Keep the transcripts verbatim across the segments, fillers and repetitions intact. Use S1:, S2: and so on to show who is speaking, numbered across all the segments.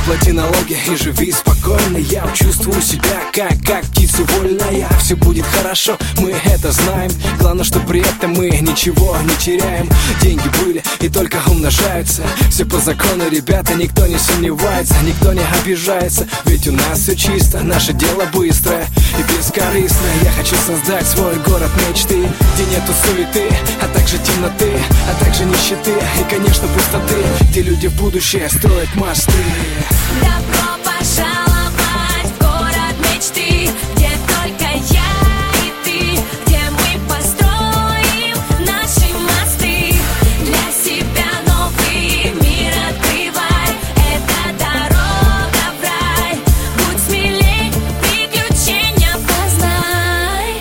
S1: плати налоги и живи спокойно. Я чувствую себя как, как птица вольная. Все будет хорошо, мы это знаем. Главное, что при этом мы ничего не теряем. Деньги были и только умножаются. Все по закону, ребята, никто не сомневается, никто не обижается. Ведь у нас все чисто, наше дело быстрое и бескорыстное. Я хочу создать свой город мечты, где нету суеты, а также темноты, а также нищеты и, конечно, пустоты, где люди в будущее строят мосты.
S2: Добро пожаловать в город мечты, где только я и ты, где мы построим наши мосты. Для себя новый мир открывай, это дорога в рай. Будь смелей, приключения познай.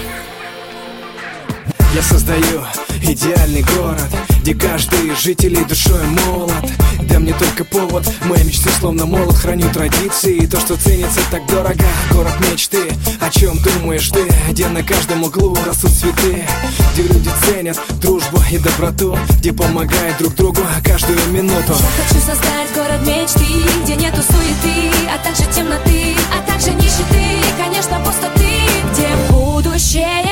S1: Я создаю идеальный город, где каждый житель душой молод. Да мне только повод, мои мечты словно молот. Храню традиции и то, что ценится так дорого. Город мечты, о чем думаешь ты? Где на каждом углу растут цветы, где люди ценят дружбу и доброту, где помогают друг другу каждую минуту.
S2: Я хочу создать город мечты, где нету суеты, а также темноты, а также нищеты и, конечно, пустоты, где будущее